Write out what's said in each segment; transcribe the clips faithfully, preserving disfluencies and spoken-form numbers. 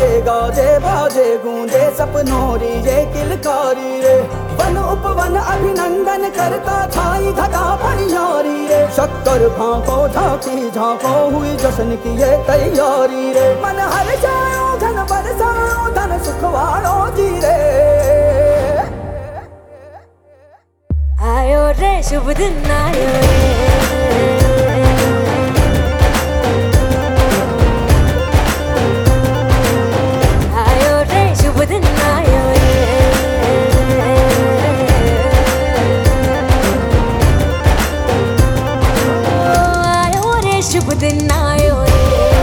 बाजे गाजे बाजे गूंजे सपनों री ये किलकारी रे। वन उपवन अभिनंदन करता छाई घटा परियारी रे। शक्कर भांको झांकी झांको हुई जश्न की ये तैयारी रे। मन हर जाओ धन बरसाओ धन सुखवाड़ो जी रे। आयो रे शुभ दिन आयो रे। आयो रे शुभ दिन आयो रे। आयो रे शुभ दिन आयो रे।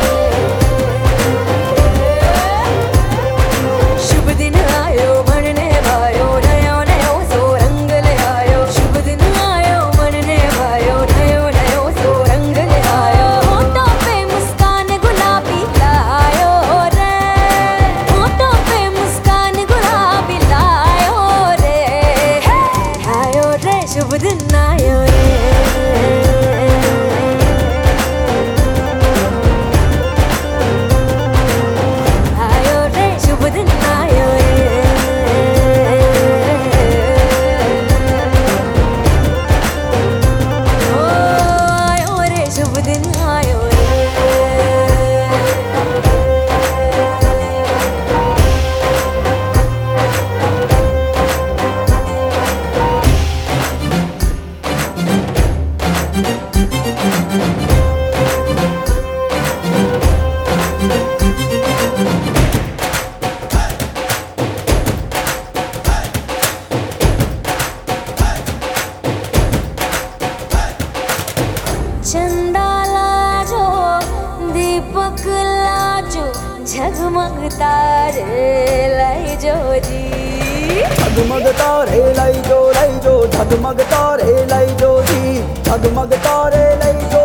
शुभ दिन आयो मनने भायो नयो नयो सो रंग ले आयो। शुभ दिन आयो मनने भायो नयो नयो सो रंग ले आयो। होठों पे मुस्कान गुलाबी लायो रे। होठों पे मुस्कान गुलाबी लायो रे। आयो रे शुभ दिन आयो रे। चंदा लाजो दीपक लाजो झगमग तारे लाई जो जी। झगमग तारे लाई जो लाई जो झगमग तारे लाई जो जी। झगमग तारे लाई जो